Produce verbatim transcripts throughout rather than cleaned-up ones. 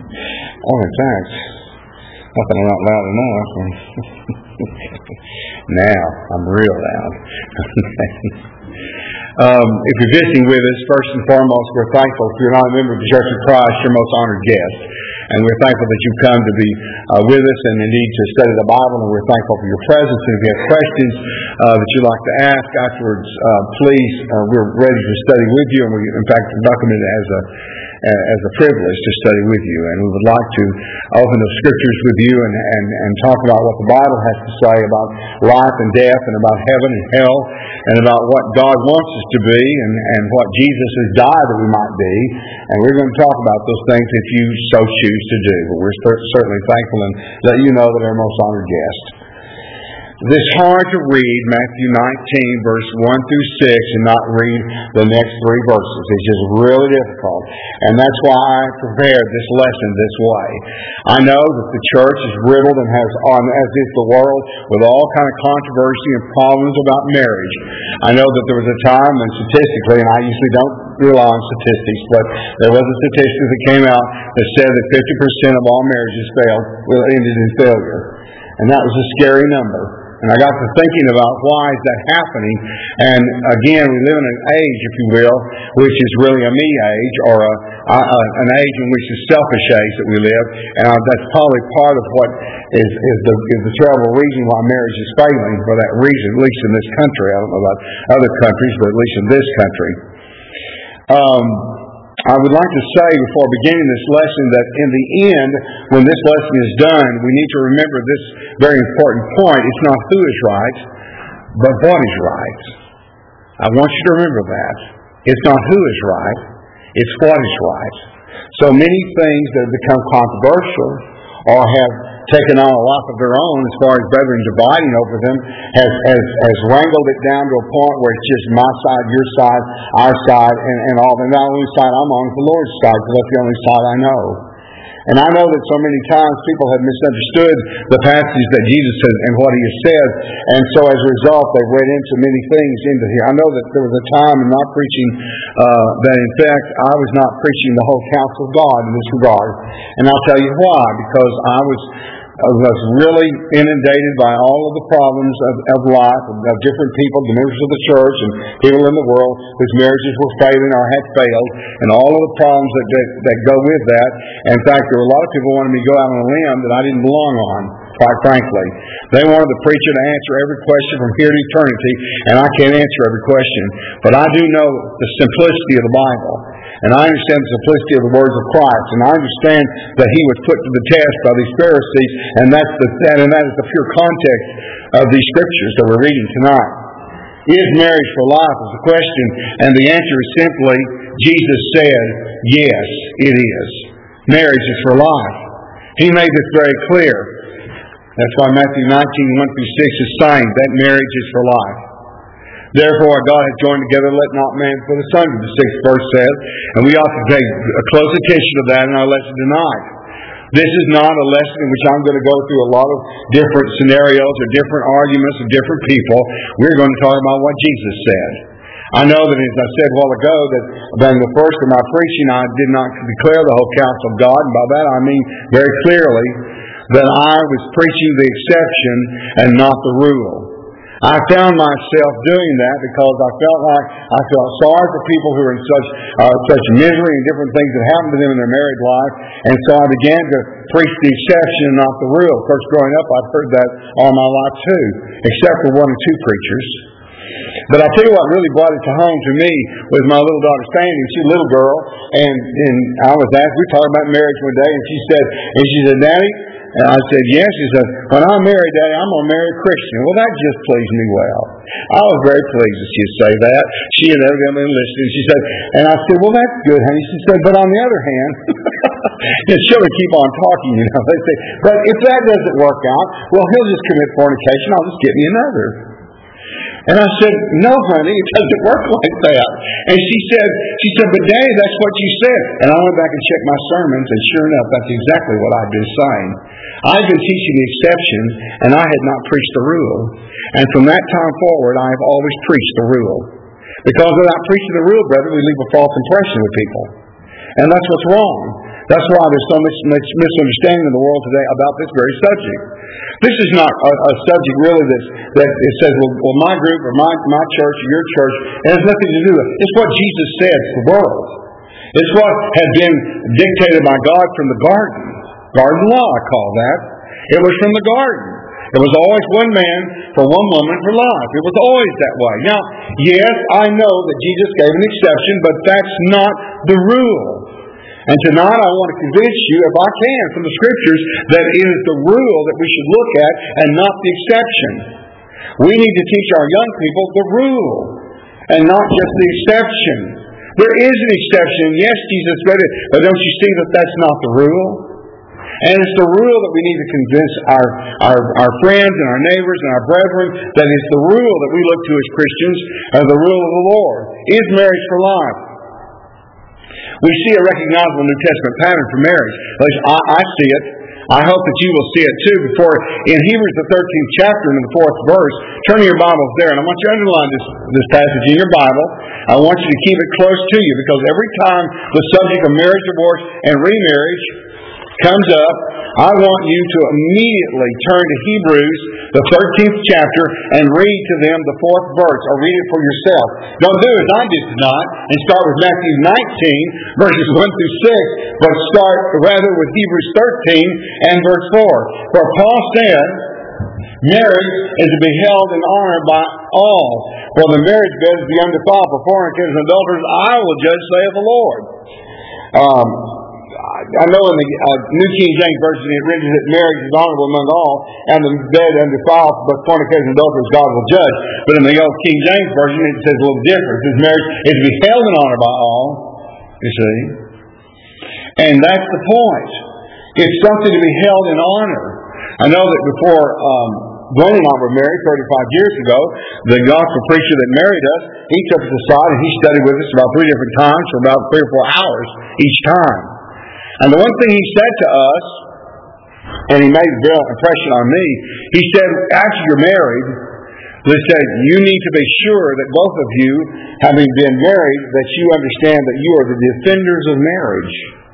Oh, in fact, not that I'm not loud enough. Now, I'm real loud. um, if you're visiting with us, first and foremost, we're thankful. If you're not a member of the Church of Christ, you're most honored guest. And we're thankful that you've come to be uh, with us and indeed to study the Bible. And we're thankful for your presence. And if you have questions uh, that you'd like to ask afterwards, uh, please, uh, we're ready to study with you. And we, in fact, welcome it as a as a privilege to study with you. And we would like to open the Scriptures with you and, and, and talk about what the Bible has to say about life and death and about heaven and hell and about what God wants us to be and, and what Jesus has died that we might be. And we're going to talk about those things if you so choose to do. But we're certainly thankful and let you know that our most honored guest. It's hard to read Matthew nineteen, verse one through six, and not read the next three verses. It's just really difficult. And that's why I prepared this lesson this way. I know that the church is riddled and has on, as is the world, with all kind of controversy and problems about marriage. I know that there was a time when statistically, and I usually don't rely on statistics, but there was a statistic that came out that said that fifty percent of all marriages failed, well, ended in failure. And that was a scary number. And I got to thinking about why is that happening. And again, we live in an age, if you will, which is really a me age, or a, a, an age in which is selfish age that we live. And that's probably part of what is, is, the, is the terrible reason why marriage is failing for that reason, at least in this country. I don't know about other countries, but at least in this country. Um... I would like to say before beginning this lesson that in the end, when this lesson is done, we need to remember this very important point. It's not who is right, but what is right. I want you to remember that. It's not who is right, it's what is right. So many things that have become controversial or have taken on a life of their own as far as brethren dividing over them has, has, has wrangled it down to a point where it's just my side, your side, our side, and, and all. And not the only side I'm on is the Lord's side, because that's the only side I know. And I know that so many times people have misunderstood the passage that Jesus said and what He has said, and so as a result they've read into many things into here. I know that there was a time in my preaching uh, that in fact I was not preaching the whole counsel of God in this regard. And I'll tell you why. Because I was I was really inundated by all of the problems of, of life, of, of different people, the members of the church and people in the world whose marriages were failing or had failed, and all of the problems that, that, that go with that. In fact, there were a lot of people who wanted me to go out on a limb that I didn't belong on, quite frankly. They wanted the preacher to answer every question from here to eternity, and I can't answer every question. But I do know the simplicity of the Bible. And I understand the simplicity of the words of Christ. And I understand that He was put to the test by these Pharisees. And that's the and that is the pure context of these Scriptures that we're reading tonight. Is marriage for life is the question. And the answer is simply, Jesus said, yes, it is. Marriage is for life. He made this very clear. That's why Matthew nineteen, one through six is saying that marriage is for life. Therefore, God has joined together, let not man put asunder, the sixth verse says. And we ought to pay a close attention to that in our lesson tonight. This is not a lesson in which I'm going to go through a lot of different scenarios or different arguments of different people. We're going to talk about what Jesus said. I know that, as I said a while ago, that in the first of my preaching, I did not declare the whole counsel of God. And by that I mean very clearly that I was preaching the exception and not the rule. I found myself doing that because I felt like I felt sorry for people who are in such uh, such misery and different things that happen to them in their married life. And so I began to preach the exception and not the rule. Of course, growing up, I've heard that all my life too, except for one or two preachers. But I'll tell you what really brought it to home to me was my little daughter Sandy. She's a little girl, and, and I was asked, we were talking about marriage one day, and she said, and she said, Daddy, and I said, yes. She said, when I'm married, Daddy, I'm going to marry a Christian. Well, that just pleased me well. I was very pleased that she'd say that. She had evidently listened. She said, and I said, well, that's good, honey. She said, but on the other hand, and she'll keep on talking, you know. They say, but if that doesn't work out, well, he'll just commit fornication. I'll just get me another. And I said, no, honey, it doesn't work like that. And she said, she said, but Daddy, that's what you said. And I went back and checked my sermons, and sure enough, that's exactly what I've been saying. I've been teaching the exception, and I had not preached the rule. And from that time forward, I have always preached the rule. Because without preaching the rule, brother, we leave a false impression with people. And that's what's wrong. That's why there's so much, much misunderstanding in the world today about this very subject. This is not a, a subject really that's, that it says, well, well, my group or my, my church or your church, it has nothing to do with it. It's what Jesus said to the world. It's what had been dictated by God from the garden. Garden law, I call that. It was from the garden. It was always one man for one woman for life. It was always that way. Now, yes, I know that Jesus gave an exception, but that's not the rule. And tonight I want to convince you, if I can, from the Scriptures, that it is the rule that we should look at and not the exception. We need to teach our young people the rule and not just the exception. There is an exception. Yes, Jesus said it, but don't you see that that's not the rule? And it's the rule that we need to convince our, our, our friends and our neighbors and our brethren that it's the rule that we look to as Christians, as the rule of the Lord. Is marriage for life? We see a recognizable New Testament pattern for marriage. At least I, I see it. I hope that you will see it too. Before in Hebrews the thirteenth chapter and in the fourth verse, turn your Bibles there, and I want you to underline this, this passage in your Bible. I want you to keep it close to you, because every time the subject of marriage, divorce, and remarriage comes up, I want you to immediately turn to Hebrews, the thirteenth chapter, and read to them the fourth verse, or read it for yourself. Don't do as I did tonight, and start with Matthew nineteen, verses one through six, but start rather with Hebrews thirteen and verse four. For Paul said, marriage is to be held in honor by all, for the marriage bed is to be undefiled, for fornicators and adulterers I will judge, saith the Lord. Um... I know in the uh, New King James Version it reads that marriage is honorable among all, and the bed undefiled, but fornicators and adulterers God will judge. But in the old King James Version it says a little different. It says marriage is to be held in honor by all, you see. And that's the point. It's something to be held in honor. I know that before um, Glenn and I were married thirty-five years ago, the gospel preacher that married us, he took us aside and he studied with us about three different times for about three or four hours each time. And the one thing he said to us, and he made a real impression on me, he said, after you're married, he said, you need to be sure that both of you, having been married, that you understand that you are the defenders of marriage.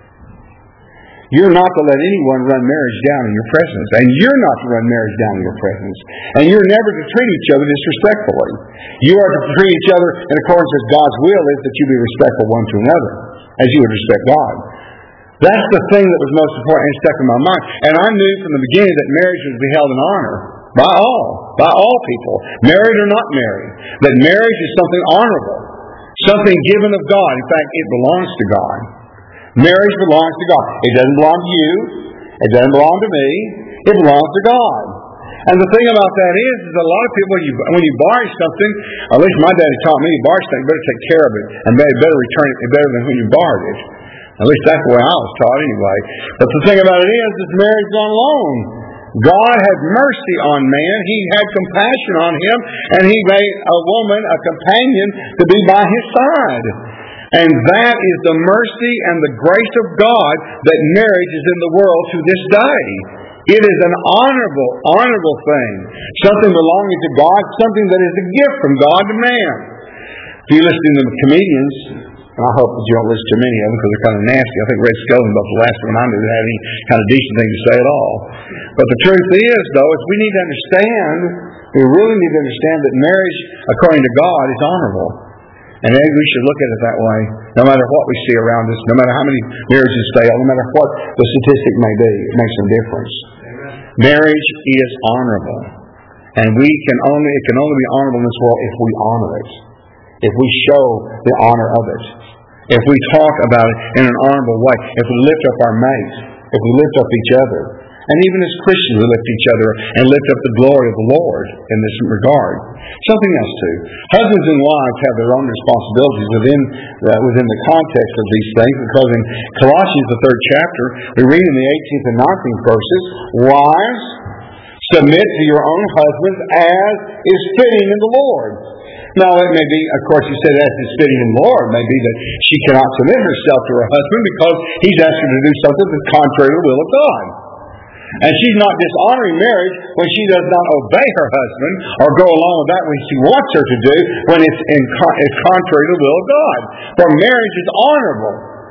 You're not to let anyone run marriage down in your presence. And you're not to run marriage down in your presence. And you're never to treat each other disrespectfully. You are to treat each other in accordance with God's will is that you be respectful one to another, as you would respect God. That's the thing that was most important and stuck in my mind. And I knew from the beginning that marriage was to be held in honor by all, by all people, married or not married. That marriage is something honorable, something given of God. In fact, it belongs to God. Marriage belongs to God. It doesn't belong to you. It doesn't belong to me. It belongs to God. And the thing about that is, is a lot of people, when you, when you borrow something, or at least my daddy taught me, you borrow something, you better take care of it, and better return it better than when you borrowed it. At least that's the way I was taught anyway. But the thing about it is, is marriage on loan. God had mercy on man. He had compassion on him, and He made a woman a companion to be by his side. And that is the mercy and the grace of God that marriage is in the world to this day. It is an honorable, honorable thing. Something belonging to God, something that is a gift from God to man. If you listen to the comedians, and I hope that you don't listen to many of them because they're kind of nasty. I think Red Skelton was the last one I knew that had any kind of decent thing to say at all. But the truth is, though, is we need to understand, we really need to understand that marriage, according to God, is honorable. And maybe we should look at it that way, no matter what we see around us, no matter how many marriages fail, no matter what the statistic may be, it makes no difference. Amen. Marriage is honorable. And we can only, it can only be honorable in this world if we honor it. If we show the honor of it. If we talk about it in an honorable way. If we lift up our mate. If we lift up each other. And even as Christians, we lift each other and lift up the glory of the Lord in this regard. Something else too. Husbands and wives have their own responsibilities within uh, within the context of these things, because in Colossians, the third chapter, we read in the eighteenth and nineteenth verses, wives, submit to your own husbands as is fitting in the Lord. Now, it may be, of course, he said as is fitting in the Lord, may be that she cannot submit herself to her husband because he's asked her to do something that's contrary to the will of God. And she's not dishonoring marriage when she does not obey her husband or go along with that when she wants her to do when it's, in, it's contrary to the will of God. For marriage is honorable.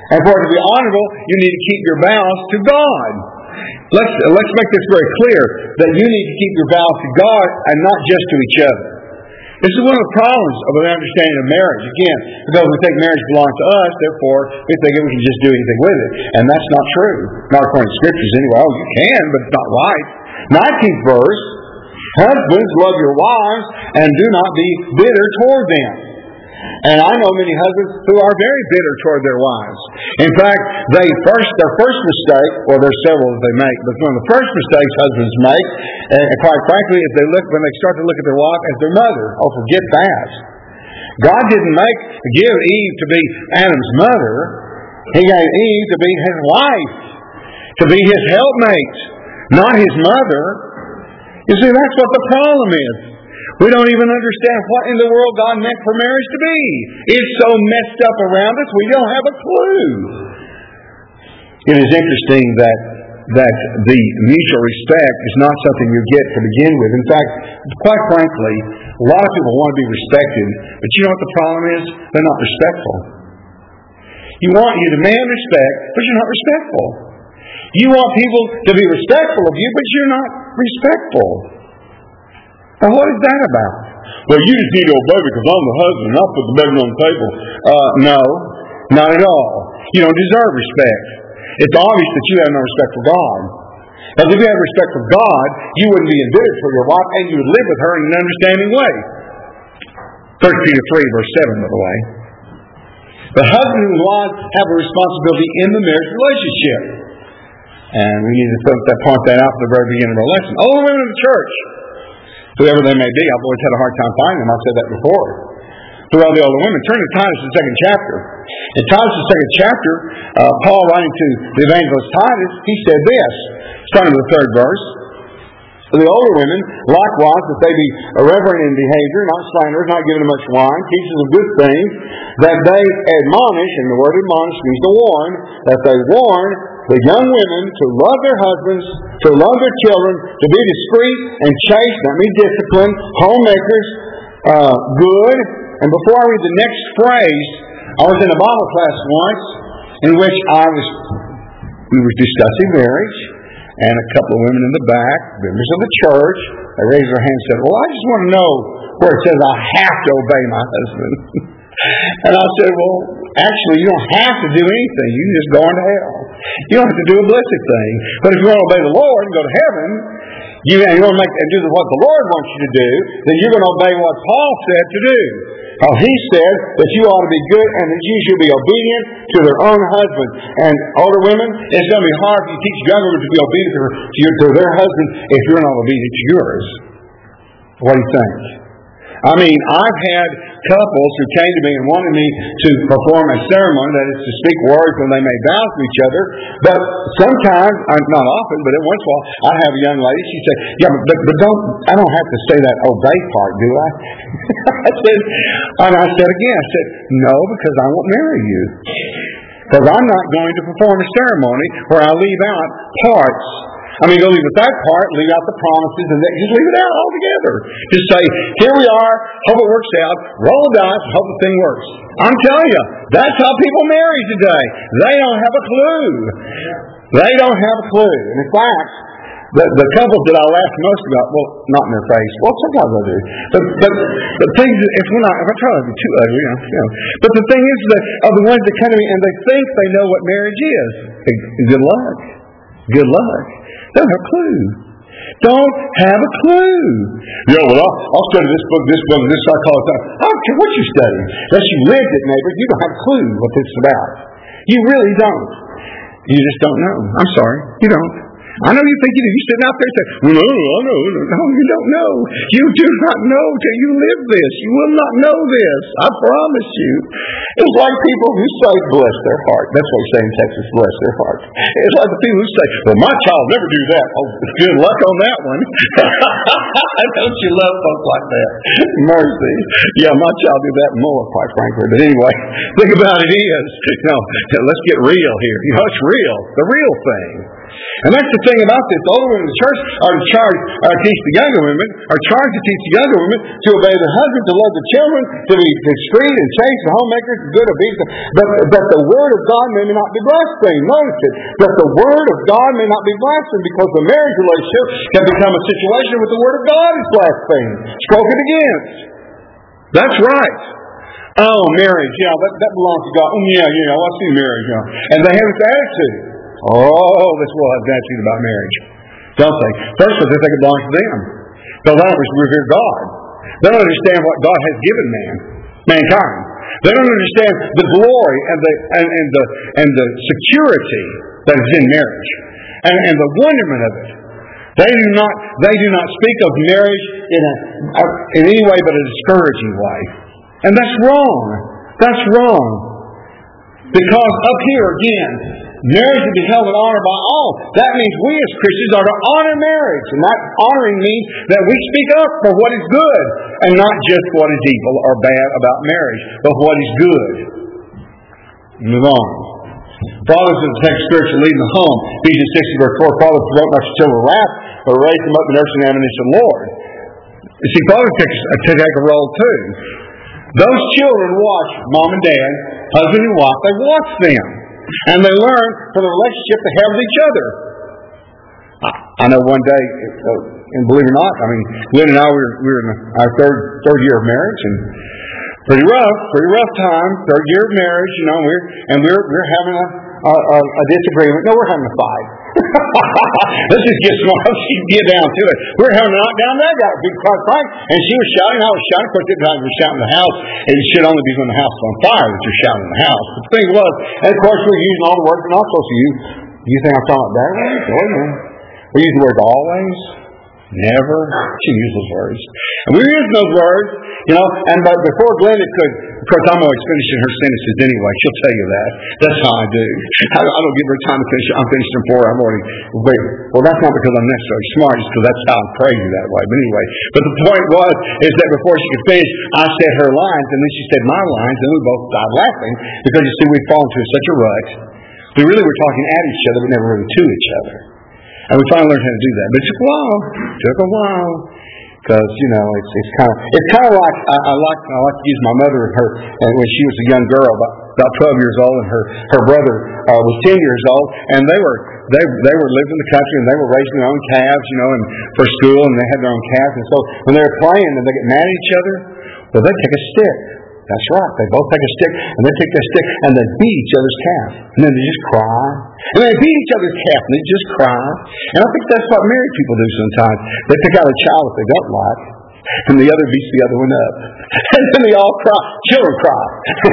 And for it to be honorable, you need to keep your vows to God. Let's, let's make this very clear, that you need to keep your vows to God and not just to each other. This is one of the problems of an understanding of marriage. Again, because we think marriage belongs to us, therefore we think we can just do anything with it. And that's not true. Not according to Scriptures anyway. Oh, you can, but it's not right. nineteenth verse, husbands, love your wives, and do not be bitter toward them. And I know many husbands who are very bitter toward their wives. In fact, they first their first mistake, well, there's several that they make, but one of the first mistakes husbands make, and quite frankly, if they look when they start to look at their wife as their mother, oh, forget that. God didn't make give Eve to be Adam's mother. He gave Eve to be his wife, to be his helpmate, not his mother. You see, that's what the problem is. We don't even understand what in the world God meant for marriage to be. It's so messed up around us, we don't have a clue. It is interesting that that the mutual respect is not something you get to begin with. In fact, quite frankly, a lot of people want to be respected, but you know what the problem is? They're not respectful. You want you demand respect, but you're not respectful. You want people to be respectful of you, but you're not respectful. Now, what is that about? Well, you just need to obey because I'm the husband and I'll put the bed on the table. Uh, no, not at all. You don't deserve respect. It's obvious that you have no respect for God. Because if you had respect for God, you wouldn't be embittered for your wife and you would live with her in an understanding way. First Peter three, verse seven, by the way. The husband and wife have a responsibility in the marriage relationship. And we need to point that out from the very beginning of our lesson. All the women in the church, whoever they may be, I've always had a hard time finding them. I've said that before. Throughout the older women. Turn to Titus, the second chapter. In Titus, the second chapter, uh, Paul writing to the evangelist Titus, he said this, starting with the third verse. For the older women, likewise, that they be irreverent in behavior, not slanderers, not giving to much wine, teachers of good things, that they admonish, and the word admonish means to warn, that they warn the young women to love their husbands, to love their children, to be discreet and chaste, that means disciplined, homemakers, uh, good. And before I read the next phrase, I was in a Bible class once in which I was, we were discussing marriage, and a couple of women in the back, members of the church, they raised their hands and said, well, I just want to know where it says I have to obey my husband. And I said, well, actually, you don't have to do anything. You can just go into hell. You don't have to do a blessed thing. But if you want to obey the Lord and go to heaven, you, you want to make and do what the Lord wants you to do, then you're going to obey what Paul said to do. How he said that you ought to be good and that you should be obedient to their own husband. And older women, it's going to be hard if you teach younger women to be obedient to, to, your, to their husband if you're not obedient to yours. What do you think? I mean, I've had couples who came to me and wanted me to perform a ceremony, that is to speak words when they made vows to each other. But sometimes, not often, but once in a while, I'd have a young lady, she'd say, yeah, but, but don't, I don't have to say that obey part, do I? I said, and I said again, I said, no, because I won't marry you. Because I'm not going to perform a ceremony where I leave out parts. I mean, go leave with that part, leave out the promises, and then just leave it out altogether. Just say, here we are, hope it works out, roll the dice, hope the thing works. I'm telling you, that's how people marry today. They don't have a clue. They don't have a clue. And in fact, the, the couples that I laugh most about, well, not in their face, well, sometimes I do. But, but the things, if we're not, if I try to be too ugly, you know, you know. But the thing is that of the ones that come to me and they think they know what marriage is. Good luck. Good luck. Don't have a clue. Don't have a clue. Yeah, well, I'll, I'll study this book, this book, this psychology. I don't care what you study. Unless you lived it, neighbor, you don't have a clue what this is about. You really don't. You just don't know. I'm sorry. You don't. I know you think you do. You're sitting out there and say, well, no, I know. No, you don't know. You do not know till you live this. You will not know this. I promise you. It's like people who say, bless their heart. That's what we say in Texas, bless their heart. It's like the people who say, well, my child never do that. Oh, good luck on that one. Don't you love folks like that? Mercy. Yeah, my child did that more, quite frankly. But anyway, think about it is. You know, let's get real here. You know, it's real. The real thing. And that's the thing about this, the older women in the church are to charge, uh, teach the younger women, are charged to teach the younger women to obey their husbands, to love their children, to be discreet and chaste and homemakers and good obedience. But, but the word of God may not be blasphemed. Notice it. That the word of God may not be blasphemed, because the marriage relationship can become a situation where the word of God is blasphemed, spoken against. That's right. Oh, marriage, yeah, that, that belongs to God. Oh, yeah, yeah, I see marriage, yeah. And they have this attitude. Oh, this world has an attitude about marriage. Don't they? First of all, they think it belongs to them. Because they don't revere God. They don't understand what God has given man, mankind. They don't understand the glory and the and, and the and the security that is in marriage, and, and the wonderment of it. They do not they do not speak of marriage in a in any way but a discouraging way, and that's wrong. That's wrong. Because up here again, marriage is to be held in honor by all. That means we as Christians are to honor marriage. And that honoring means that we speak up for what is good, and not just what is evil or bad about marriage, but what is good. Move on. Fathers are to take spiritual lead in the home. Ephesians six verse four, fathers provoke not your children wrath, but raise them up in nurture and admonition of the Lord. You see, fathers take, take a role too. Those children watch mom and dad, husband and wife, they watch them. And they learn from the relationship they have with each other. I, I know one day, and believe it or not, I mean, Lynn and I, we were, we were in our third third year of marriage, and pretty rough, pretty rough time, third year of marriage, you know, we're, and we're, we're having a, a, a disagreement. No, we're having a fight. Let's just get smart. Let's get down to it. We were having a knockdown. That got a big car fight, and she was shouting. I was shouting. Of course, at the time we were shouting in the house. It should only be when the house is on fire that you're shouting in the house. But the thing was, and of course, we're using all the words we're not supposed to use. You think I'm talking about that way? Oh, no. We use the word always, never. She used those words, and we were using those words, you know. And but before Glenda could, of course, I'm always finishing her sentences anyway. She'll tell you that. That's how I do. I, I don't give her time to finish. I'm finishing before I'm already. Wait, well, that's not because I'm necessarily smart. It's because that's how I'm crazy that way. But anyway, but the point was is that before she could finish, I said her lines, and then she said my lines, and we both died laughing because you see we'd fallen into such a rut. We really were talking at each other, but never really to each other. And we finally learned how to do that. But it took a while. It took a while. Because, you know, it's it's kind of it's kind of like I, I like I like to use my mother and her and when she was a young girl, about about twelve years old, and her her brother uh, was ten years old, and they were they they were living in the country, and they were raising their own calves, you know, and for school, and they had their own calves, and so when they were playing and they get mad at each other, well, they take a stick. That's right. They both take a stick, and they take their stick, and they beat each other's calf. And then they just cry. And they beat each other's calf, and they just cry. And I think that's what married people do sometimes. They pick out a child that they don't like, and the other beats the other one up. And then they all cry. Children cry.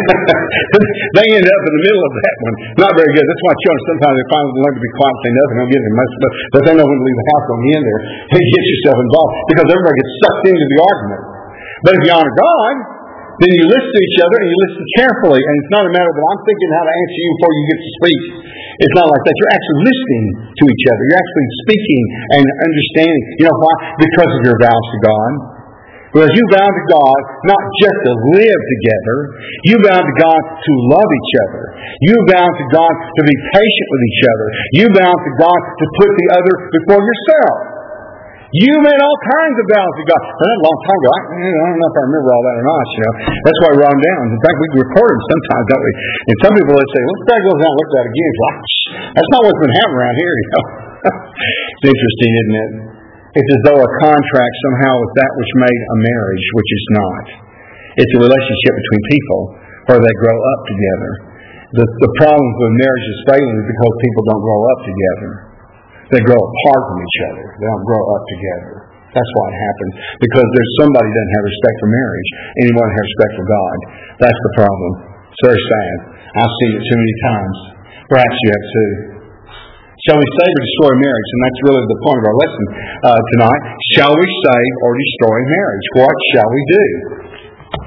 They end up in the middle of that one. Not very good. That's why children sometimes they finally learn to be quiet and say nothing. Don't get them much, but they know when to leave the house, don't get in there. And get yourself involved. Because everybody gets sucked into the argument. But if you honor God, then you listen to each other and you listen carefully. And it's not a matter that I'm thinking how to answer you before you get to speak. It's not like that. You're actually listening to each other. You're actually speaking and understanding. You know why? Because of your vows to God. Because you vow to God not just to live together. You vow to God to love each other. You vow to God to be patient with each other. You vow to God to put the other before yourself. You made all kinds of vows to God. Well, that's a long time ago. I, I don't know if I remember all that or not. You know, that's why we write them down. In fact, we record them sometimes, don't we? And some people they say, "Let's back those down and look at that again." It's like, that's not what's been happening around here. You know, it's interesting, isn't it? It's as though a contract somehow is that which made a marriage, which is not. It's a relationship between people where they grow up together. The the problems with marriage is failing is because people don't grow up together. They grow apart from each other. They don't grow up together. That's why it happens. Because there's somebody who doesn't have respect for marriage. Anyone who has respect for God. That's the problem. It's very sad. I've seen it too many times. Perhaps you have too. Shall we save or destroy marriage? And that's really the point of our lesson uh, tonight. Shall we save or destroy marriage? What shall we do?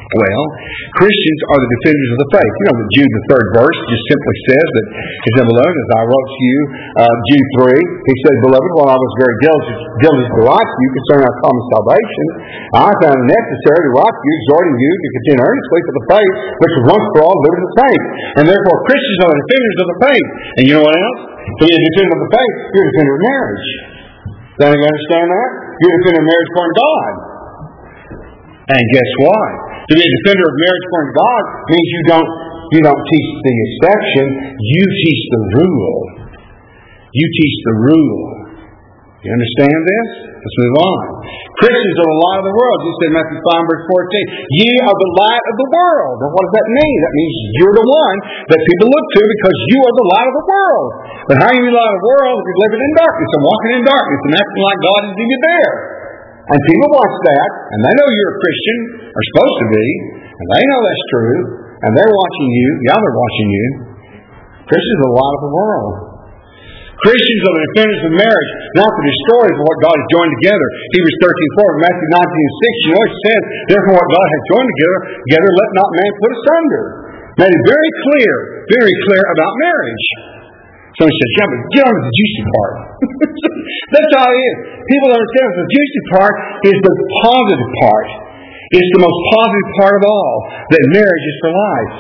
Well, Christians are the defenders of the faith. You know that Jude, the third verse, just simply says that, he said, beloved, as I wrote to you, uh, Jude three, he said, beloved, while I was very diligent, diligent to write to you concerning our common salvation, I found it necessary to write to you, exhorting you to contend earnestly for the faith which was once for all delivered to the saints. And therefore, Christians are the defenders of the faith. And you know what else? To be a defender of the faith, you're a defender of marriage. Don't you understand that? You're a defender of marriage according to God. And guess what? To be a defender of marriage according to God means you don't you don't teach the exception, you teach the rule. You teach the rule. You understand this? Let's move on. Christians are the light of the world. You said in Matthew five, verse fourteen, ye are the light of the world. Now, what does that mean? That means you're the one that people look to because you are the light of the world. But how are you the light of the world if you're living in darkness and walking in darkness and acting like God is even there? And people watch that, and they know you're a Christian, or supposed to be, and they know that's true, and they're watching you. Yeah, they're watching you. Christians are the light of the world. Christians are the defenders of marriage, not the destroyers of what God has joined together. Hebrews thirteen four, Matthew nineteen six, you know it says, therefore what God has joined together, together let not man put asunder. Made it very clear, very clear about marriage. Someone says, yeah, but get on to the juicy part. That's how it is. People understand that the juicy part is the positive part. It's the most positive part of all, that marriage is for life.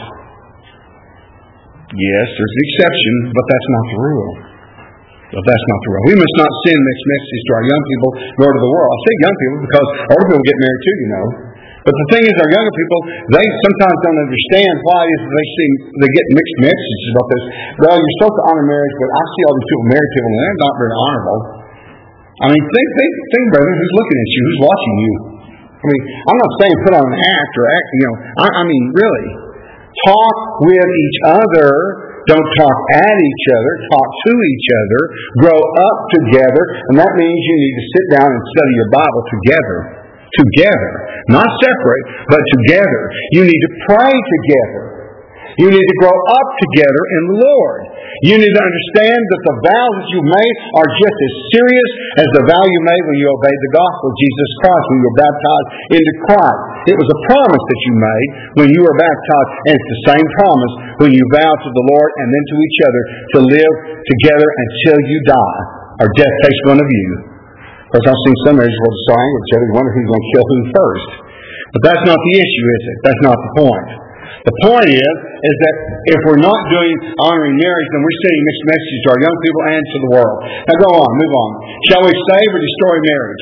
Yes, there's an exception, but that's not the rule. But that's not the rule. We must not send mixed messages to our young people nor to the world. I say young people because older people get married too, you know. But the thing is, our younger people, they sometimes don't understand why it is that they see they get mixed messages about this. Well, you're supposed to honor marriage, but I see all these people married people, and they're not very honorable. I mean, think, think, think, brother, who's looking at you? Who's watching you? I mean, I'm not saying put on an act or act, you know. I, I mean, really. Talk with each other. Don't talk at each other. Talk to each other. Grow up together. And that means you need to sit down and study your Bible together. Together. Not separate, but together. You need to pray together. You need to grow up together in the Lord. You need to understand that the vows that you made are just as serious as the vow you made when you obeyed the gospel of Jesus Christ, when you were baptized into Christ. It was a promise that you made when you were baptized, and it's the same promise when you vow to the Lord and then to each other to live together until you die, or death takes one of you. Of course, I've seen some marriages where they're saying each other, wonder who's going to kill who first. But that's not the issue, is it? That's not the point. The point is, is that if we're not doing honoring marriage, then we're sending mixed messages to our young people and to the world. Now go on, move on. Shall we save or destroy marriage?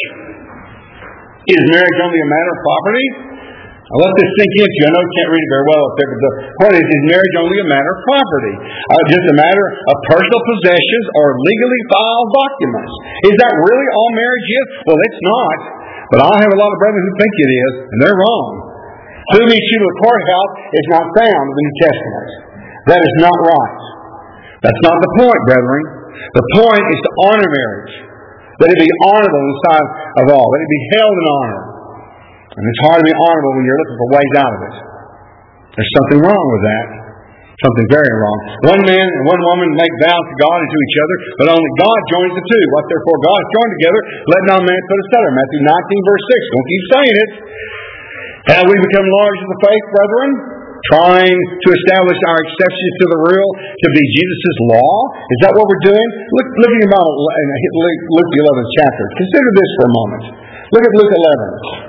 Is marriage only a matter of property? Now let this sink into you. I know you can't read it very well up there, but the point is, is marriage only a matter of property? Uh, just a matter of personal possessions or legally filed documents? Is that really all marriage is? Well, it's not. But I have a lot of brethren who think it is, and they're wrong. Who meets you to the courthouse is not found in the New Testament. That is not right. That's not the point, brethren. The point is to honor marriage. That it be honorable in the sight of all. That it be held in honor. And it's hard to be honorable when you're looking for ways out of it. There's something wrong with that. Something very wrong. One man and one woman make vows to God and to each other, but only God joins the two. What therefore God has joined together, let no man put asunder. Matthew nineteen, verse six. Don't keep saying it. Have we become large in the faith, brethren? Trying to establish our exceptions to the rule to be Jesus' law? Is that what we're doing? Look, look at about Luke the eleventh chapter. Consider this for a moment. Look at Luke eleven.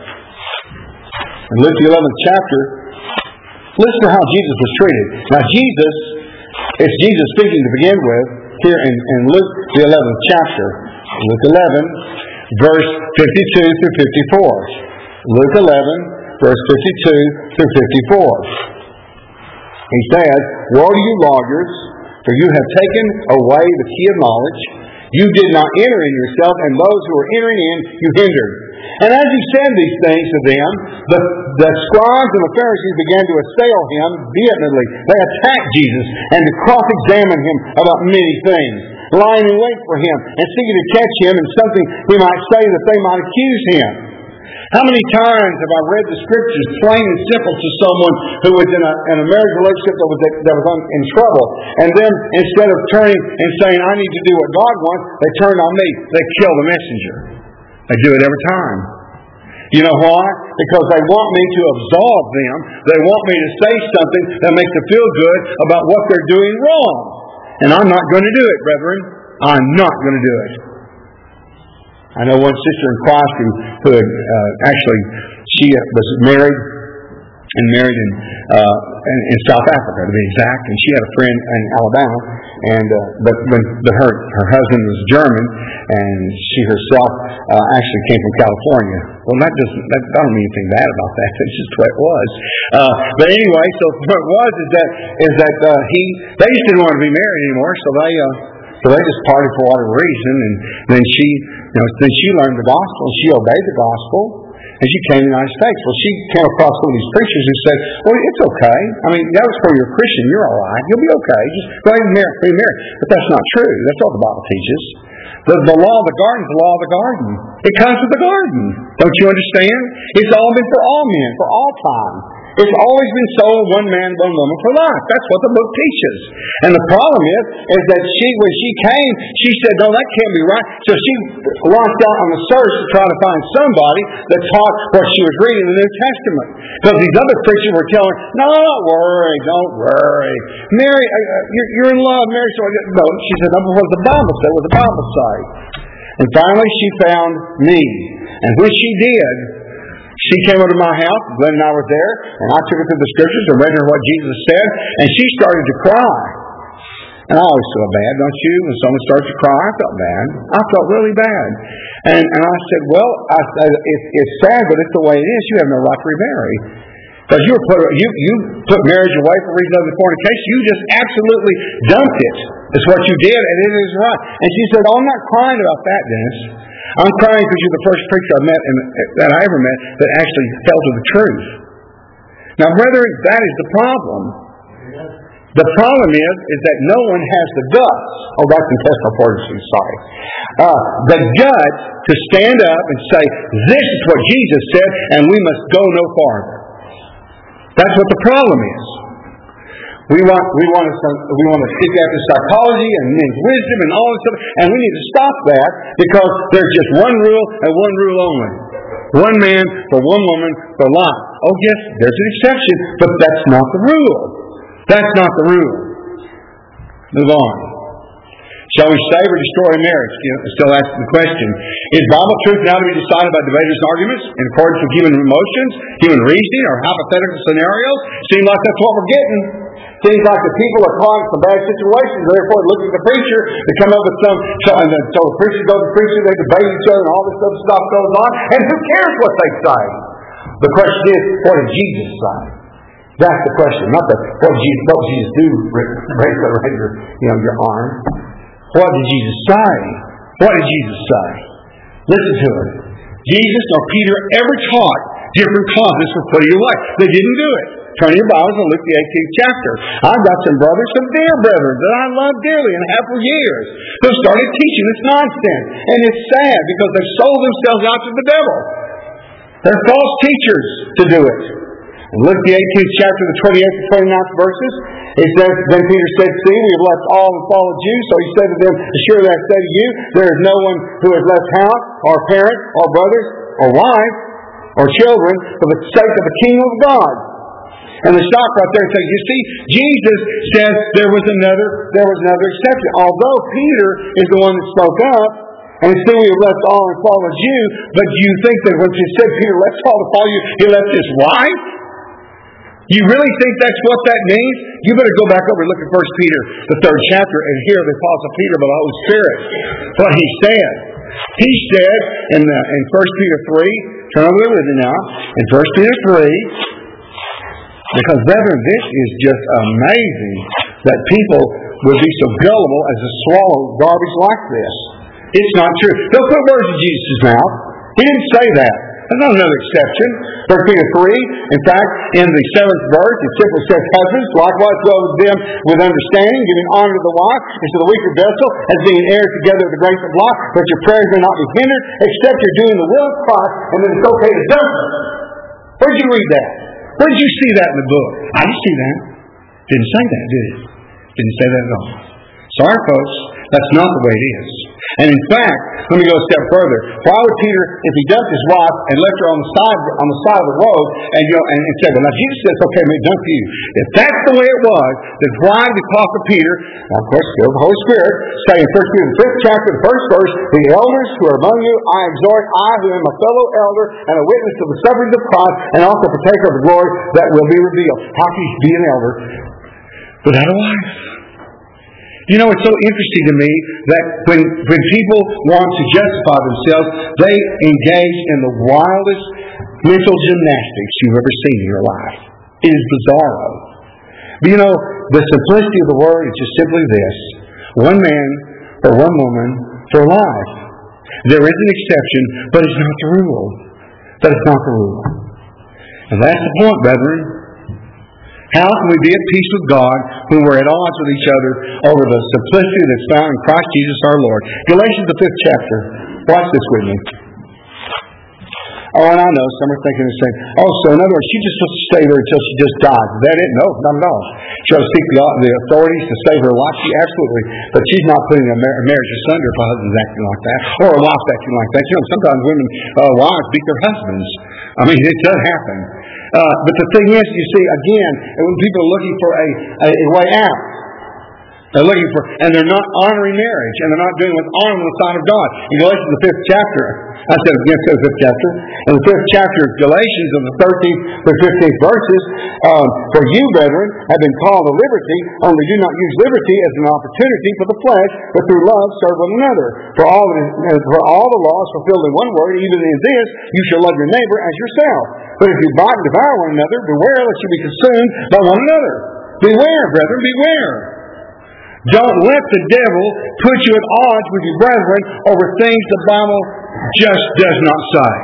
In Luke the eleventh chapter, listen to how Jesus was treated. Now Jesus, it's Jesus speaking to begin with here in, in Luke the eleventh chapter. Luke eleven, verse fifty-two through fifty-four. Luke eleven, verse fifty-two through fifty-four. He says, woe to you lawyers, for you have taken away the key of knowledge. You did not enter in yourself, and those who were entering in, you hindered. And as he said these things to them, the, the scribes and the Pharisees began to assail him vehemently. They attacked Jesus and to cross-examine him about many things, lying in wait for him and seeking to catch him in something he might say that they might accuse him. How many times have I read the Scriptures plain and simple to someone who was in a, in a marriage relationship that was, that was in trouble, and then instead of turning and saying, I need to do what God wants, they turned on me. They kill the messenger. They do it every time. You know why? Because they want me to absolve them. They want me to say something that makes them feel good about what they're doing wrong. And I'm not going to do it, brethren. I'm not going to do it. I know one sister in Christ who, who had, uh, actually, she was married and married in, uh, in in South Africa, to be exact. And she had a friend in Alabama, and uh, but when but her her husband was German, and she herself uh, actually came from California. Well, that doesn't that I don't mean anything bad about that. It's just the way it was. Uh, but anyway, so what it was is that is that uh, he they just didn't want to be married anymore, so they. Uh, So they just parted for whatever reason, and then she, you know, then she learned the gospel, and she obeyed the gospel, and she came to the United States. Well, she came across some of these preachers who said, "Well, it's okay. I mean, that was for you're a Christian. You're all right. You'll be okay. Just go ahead and marry, be married." But that's not true. That's what the Bible teaches. The, the law of the garden is the law of the garden. It comes with the garden. Don't you understand? It's all been for all men, for all time. It's always been so, one man, one woman for life. That's what the book teaches. And the problem is, is that she, when she came, she said, "No, that can't be right." So she launched out on the search to try to find somebody that taught what she was reading in the New Testament. Because these other preachers were telling her, "No, don't worry, don't worry. Mary, uh, you're, you're in love, Mary." So I said, no, she said, "No, but what the Bible said, what the Bible say." And finally she found me. And when she did, she came over to my house, Glenn and I were there, and I took her through the scriptures and read her what Jesus said, and she started to cry. And I always feel bad, don't you? When someone starts to cry, I felt bad. I felt really bad. And and I said, well, I, I, it, it's sad, but it's the way it is. You have no right to remarry. Because you, put, you, you put marriage away for reason of the fornication. You just absolutely dumped it. It's what you did, and it is right. And she said, "Oh, I'm not crying about that, Dennis. I'm crying because you're the first preacher I met and that I ever met that actually fell to the truth." Now, brethren, that is the problem. The problem is, is that no one has the guts. Oh, that's intestinal fortitude, sorry. Uh, the guts to stand up and say, "This is what Jesus said, and we must go no farther." That's what the problem is. We want we want to we want to seek after psychology and men's wisdom and all this stuff, and we need to stop that because there's just one rule and one rule only: one man for one woman for life. Oh yes, there's an exception, but that's not the rule. That's not the rule. Move on. Shall we save or destroy a marriage? You know, still asking the question. Is Bible truth now to be decided by debaters and arguments in accordance with human emotions, human reasoning, or hypothetical scenarios? Seems like that's what we're getting. Seems like the people are caught in some bad situations, therefore look at the preacher to come up with some, so, and then, so the preacher goes to the preacher, they debate each other, and all this other stuff goes on, and who cares what they say? The question is, what did Jesus say? That's the question, not the, what did Jesus, what did Jesus do? Raise your, you know, your arm. What did Jesus say? What did Jesus say? Listen to it. Jesus nor Peter ever taught different causes for putting away. They didn't do it. Turn your Bibles to Luke the eighteenth chapter. I've got some brothers, some dear brethren that I love dearly and have for years who started teaching this nonsense. And it's sad because they've sold themselves out to the devil. They're false teachers to do it. In Luke the eighteenth chapter, the twenty-eighth and twenty-ninth verses, it says, "Then Peter said, See, we have left all and followed you. So he said to them, Assuredly I say to you, there is no one who has left house, or parents, or brothers, or wives, or children, for the sake of the kingdom of God." And they stop right there and say, you see, Jesus says there was another, there was another exception. Although Peter is the one that spoke up, and still we have left all and followed you, but do you think that when he said Peter left all to follow you, he left his wife? You really think that's what that means? You better go back over and look at First Peter, the third chapter, and hear the Apostle Peter by the Holy Spirit. What he said. He said in, the, in First Peter three, turn over there with me now, in First Peter three, because, brethren, this is just amazing that people would be so gullible as to swallow garbage like this. It's not true. Don't put words in Jesus' mouth. He didn't say that. There's not another exception. First Peter three, in fact, in the seventh verse, it simply says, "Husbands, likewise dwell with them with understanding, giving honor to the wife, and to the weaker vessel, as being heirs together of the grace of life, that your prayers may not be hindered, except you're doing the will of Christ, and then it's okay to dump it." Where did you read that? Where did you see that in the book? I didn't see that. Didn't say that, did it? Didn't say that at all. Sorry, folks. That's not the way it is. And in fact, let me go a step further. Why would Peter, if he dumped his wife and left her on the side on the side of the road, and you know, and, and said, "Well, now Jesus said it's okay to dump you." If that's the way it was, then why did the Apostle Peter, now of course, filled with the Holy Spirit, say in First Peter the fifth chapter, the first verse, "The elders who are among you, I exhort, I who am a fellow elder and a witness of the sufferings of Christ, and also partaker of the glory that will be revealed." How can you be an elder without a wife? You know, it's so interesting to me that when when people want to justify themselves, they engage in the wildest mental gymnastics you've ever seen in your life. It is bizarro. But you know, the simplicity of the word is just simply this: one man or one woman for life. There is an exception, but it's not the rule. That is not the rule. And that's the point, brethren. How can we be at peace with God when we're at odds with each other over the simplicity that's found in Christ Jesus our Lord? Galatians the fifth chapter. Watch this with me. Oh, and I know some are thinking and saying, "Oh, so in other words, she just supposed to stay there until she just dies. Is that it?" No, not at all. She ought to seek the, the authorities to save her life. She absolutely, but she's not putting a mar- marriage asunder if a husband's acting like that, or a wife acting like that. You know, sometimes women, uh, wives beat their husbands. I mean, it does happen. Uh, but the thing is, you see, again, when people are looking for a, a, a way out, they're looking for, and they're not honoring marriage, and they're not doing what's honoring the sign of God. In Galatians the fifth chapter, I said again, the fifth chapter, in the fifth chapter of Galatians, in the thirteenth to fifteenth verses, um, "For you, brethren, have been called to liberty, only do not use liberty as an opportunity for the flesh, but through love serve one another. For all, for all the law is fulfilled in one word, even in this, you shall love your neighbor as yourself. But if you bite and devour one another, beware lest you be consumed by one another." Beware, brethren, beware. Don't let the devil put you at odds with your brethren over things the Bible just does not say.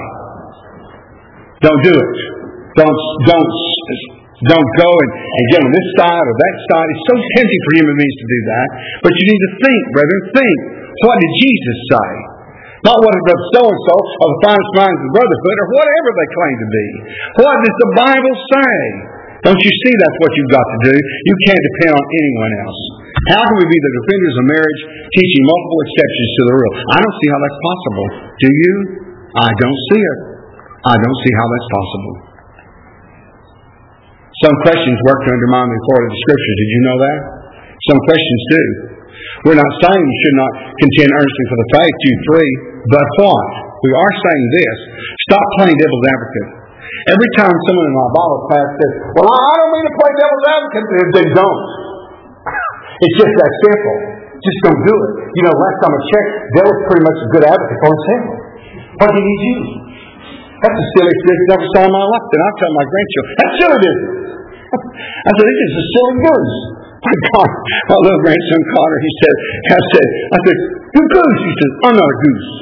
Don't do it. Don't don't don't go and, and get on this side or that side. It's so tempting for human beings to do that. But you need to think, brethren, think. What did Jesus say? Not what about so-and-so or the finest minds of the brotherhood or whatever they claim to be. What does the Bible say? Don't you see that's what you've got to do? You can't depend on anyone else. How can we be the defenders of marriage teaching multiple exceptions to the rule? I don't see how that's possible. Do you? I don't see it. I don't see how that's possible. Some Christians work to undermine the authority of the Scriptures. Did you know that? Some Christians do. We're not saying you should not contend earnestly for the faith, Jude three, but what? We are saying this. Stop playing devil's advocate. Every time someone in my Bible class says, "Well, I don't mean to play devil's advocate," then don't. It's just that simple. Just don't do it. You know, last time I checked, devil's pretty much a good advocate for himself. What do you need you? That's the silliest business I ever saw in my life. And I tell my grandchildren, "That's silly business." I said, "This is a silly goose." My God, my little grandson Connor, he said, I said, I said, "You goose." He said, "I'm not a goose."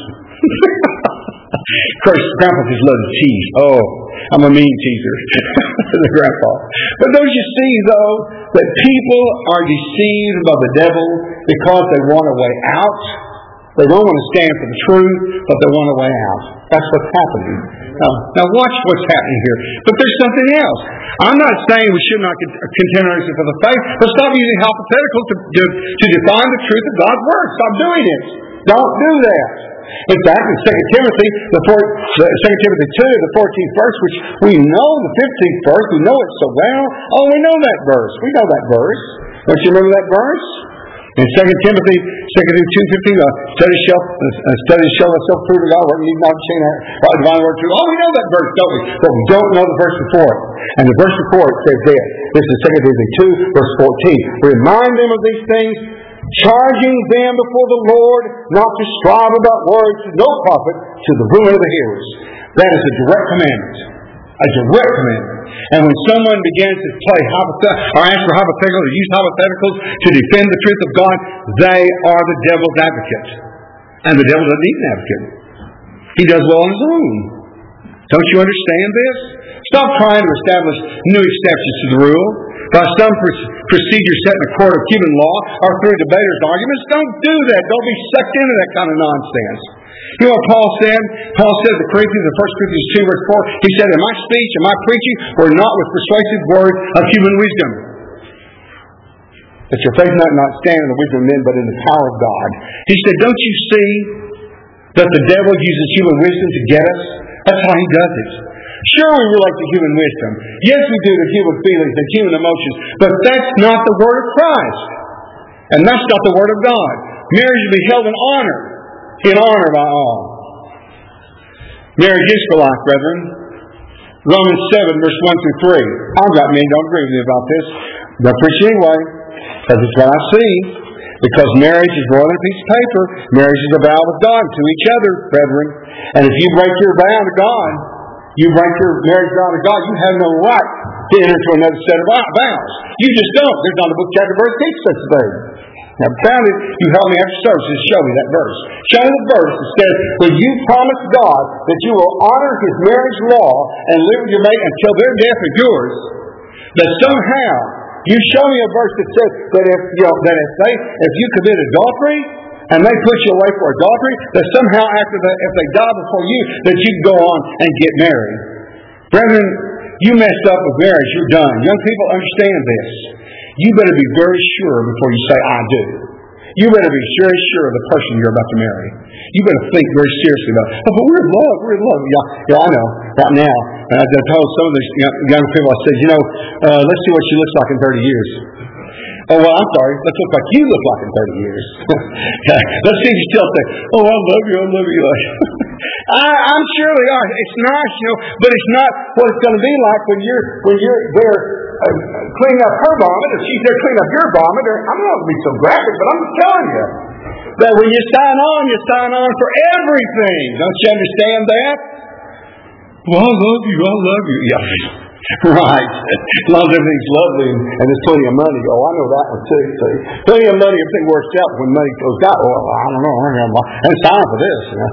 Of course, Grandpa just loves to tease. Oh, I'm a mean teaser. The Grandpa. But don't you see, though, that people are deceived by the devil because they want a way out? They don't want to stand for the truth, but they want a way out. That's what's happening. Now, now watch what's happening here. But there's something else. I'm not saying we should not contend earnestly for the faith, but stop using hypotheticals to, to, to define the truth of God's Word. Stop doing it. Don't do that. In fact, in Second Timothy, the fourth, Second Timothy two, the fourteenth verse, which we know the fifteenth verse, we know it so well. Oh, we know that verse. We know that verse. Don't you remember that verse? In Second Timothy, Second Timothy two fifteen, uh, study shall uh, study shall thyself prove to God, where you need not change that uh, divine word true. Oh, we know that verse, don't we? But we don't know the verse before it. And the verse before it says this. This is Second Timothy two, verse fourteen. Remind them of these things, charging them before the Lord not to strive about words to no profit to the ruin of the hearers. That is a direct commandment. A direct commandment. And when someone begins to play hypotheticals or ask for hypotheticals or use hypotheticals to defend the truth of God, they are the devil's advocate. And the devil doesn't need an advocate. He does well on his own. Don't you understand this? Stop trying to establish new exceptions to the rule by some procedure set in a court of human law or through debaters' arguments. Don't do that. Don't be sucked into that kind of nonsense. You know what Paul said? Paul said to the Corinthians in First Corinthians two, verse four, he said, "And my speech and my preaching were not with persuasive words of human wisdom." That your faith might not stand in the wisdom of men, but in the power of God. He said, don't you see that the devil uses human wisdom to get us? That's how he does it. Sure, we relate to human wisdom. Yes, we do to human feelings and human emotions. But that's not the Word of Christ. And that's not the Word of God. Marriage will be held in honor. In honor by all. Marriage is for life, brethren. Romans seven, verse one through three. I've got men don't agree with me about this. But I preach anyway. Because it's what I see. Because marriage is more than a piece of paper. Marriage is a vow with God to each other, brethren. And if you break your vow to God, you break your marriage vow to God, you have no right to enter into another set of vows. You just don't. There's not a book, chapter, verse teach such a thing. Now, found it. You help me after service and show me that verse. Show me the verse that says, when you promise God that you will honor His marriage law and live with your mate until their death of yours, that somehow you show me a verse that says that if you know, that if they if you commit adultery and they put you away for adultery, that somehow after the, if they die before you, that you can go on and get married. Brethren, you messed up with marriage, you're done. Young people, understand this. You better be very sure before you say, I do. You better be very sure of the person you're about to marry. You better think very seriously about it. Oh, but we're in love, we're in love. Yeah, yeah, I know, right now. And I told some of these young, young people, I said, you know, uh, let's see what she looks like in thirty years. Oh, well, I'm sorry. Let's look like you look like in thirty years. Let's see if you still think, oh, I love you, I love you. I, I'm sure they are. It's nice, you know, but it's not what it's going to be like when you're when you're there uh, cleaning up her vomit, or she's there cleaning up your vomit. Or I'm not going to be so graphic, but I'm just telling you that when you sign on, you sign on for everything. Don't you understand that? Well, I love you, I love you. Yeah. Right. As long as everything's lovely and, and there's plenty of money. Oh, I know that one too. See? Plenty of money, everything works out. When money goes out, well, I don't know. I don't have time for this. You know?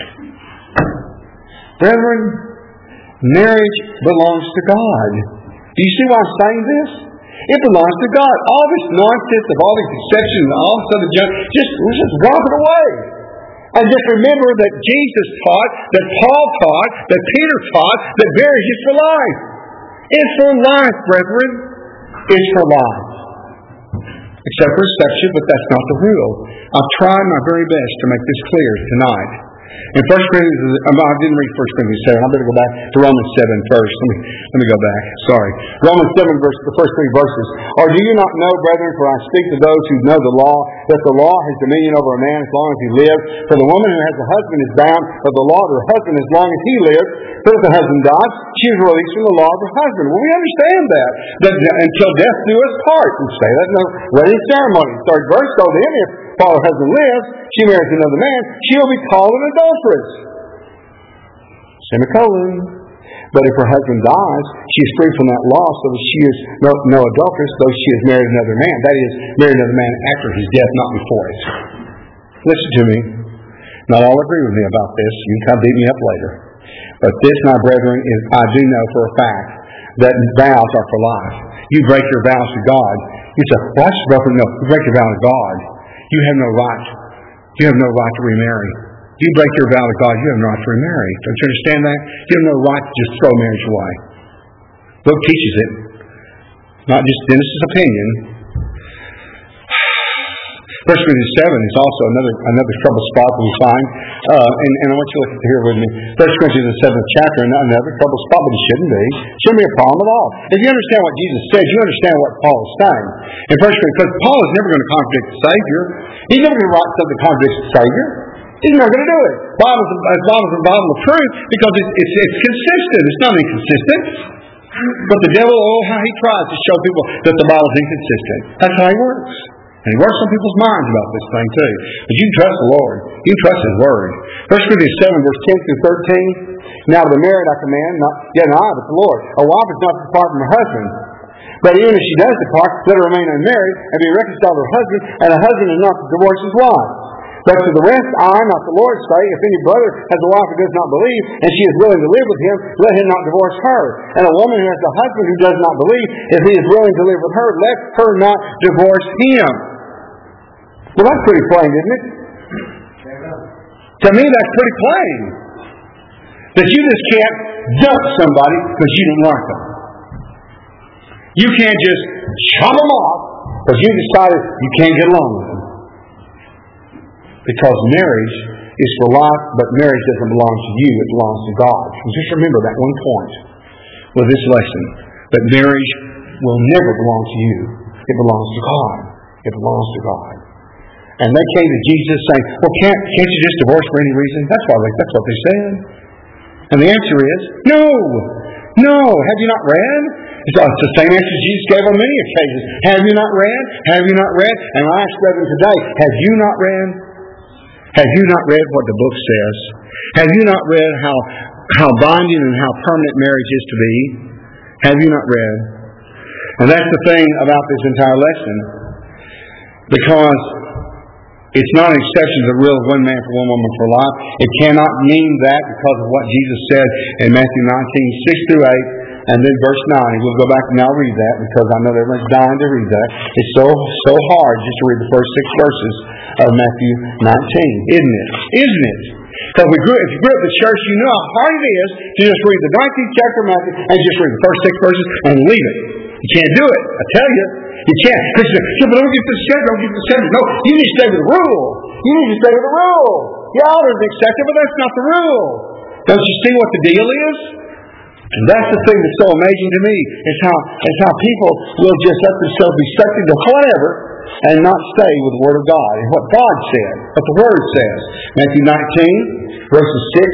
Brethren, marriage belongs to God. Do you see why I'm saying this? It belongs to God. All this nonsense of all these exceptions and all this other junk, just, just drop it away. And just remember that Jesus taught, that Paul taught, that Peter taught, that marriage is for life. It's for life, brethren. It's for life. Except for exception, but that's not the rule. I've tried my very best to make this clear tonight. In First Corinthians, I didn't read First Corinthians seven. I better go back to Romans seven first. Let me, let me go back. Sorry. Romans seven, verse, the first three verses. Or do you not know, brethren, for I speak to those who know the law, that the law has dominion over a man as long as he lives. For the woman who has a husband is bound by the law of her husband as long as he lives. But if the husband dies, she is released from the law of her husband. Well, we understand that. That until death do us part. We say that in the wedding ceremony. Third verse, so then if while her husband lives, she marries another man, she will be called an adulteress. Semicolon. But if her husband dies, she is free from that law, so that she is no, no adulteress, though she has married another man. That is, married another man after his death, not before it. Listen to me. Not all agree with me about this. You can come beat me up later. But this, my brethren, is I do know for a fact that vows are for life. You break your vows to God. You say, well, that's brother. No, you break your vow to God. You have no right. You have no right to remarry. You break your vow to God, you have no right to remarry. Don't you understand that? You have no right to just throw marriage away. The book teaches it. Not just Dennis's opinion. First Corinthians seven is also another another trouble spot that we find. Uh, and, and I want you to look at here with me. First Corinthians the seventh chapter, another trouble spot, but it shouldn't be. It shouldn't be a problem at all. If you understand what Jesus said, you understand what Paul is saying. In First Corinthians, because Paul is never going to contradict the Savior. He's never going to write something that contradicts the Savior. He's not going to do it. Bible's a, Bible's a Bible of truth because it's, it's, it's consistent. It's not inconsistent. But the devil, oh, how he tries to show people that the Bible's inconsistent. That's how he works. And he works on people's minds about this thing too. But you can trust the Lord. You can trust His Word. First Corinthians seven, verse ten through thirteen. Now to the married I command, not yet I, but the Lord. A wife is not to depart from her husband. But even if she does depart, let her remain unmarried and be reconciled to her husband, and a husband is not to divorce his wife. But to the rest, I, not the Lord, say, if any brother has a wife who does not believe, and she is willing to live with him, let him not divorce her. And a woman who has a husband who does not believe, if he is willing to live with her, let her not divorce him. Well, that's pretty plain, isn't it? To me, that's pretty plain. That you just can't dump somebody because you didn't like them. You can't just chop them off Because you decided you can't get along with them. Because marriage is for life, but marriage doesn't belong to you, it belongs to God. And just remember that one point with this lesson, that marriage will never belong to you. It belongs to God. It belongs to God. And they came to Jesus saying, well, can't, can't you just divorce for any reason? That's what they, that's what they said. And the answer is, no. No. Have you not read? It's the same answer Jesus gave on many occasions. Have you not read? Have you not read? And I ask brethren today, have you not read? Have you not read what the book says? Have you not read how, how binding and how permanent marriage is to be? Have you not read? And that's the thing about this entire lesson. Because it's not an exception to the rule of one man for one woman for life. It cannot mean that because of what Jesus said in Matthew nineteen, six through eight, and then verse nine. We'll go back and I'll read that because I know everyone's dying to read that. It's so so hard just to read the first six verses of Matthew nineteen, isn't it? Isn't it? Because we grew, if you grew up in church, you know how hard it is to just read the nineteenth chapter of Matthew and just read the first six verses and leave it. You can't do it. I tell you. You can't. Christians say, yeah, but don't get the seven, don't get the seven. No, you need to stay with the rule. You need to stay with the rule. Yeah, others accept it, but that's not the rule. Don't you see what the deal is? And that's the thing that's so amazing to me, is how, is how people will just let themselves be sucked into whatever and not stay with the Word of God and what God said, what the Word says. Matthew nineteen, verses six.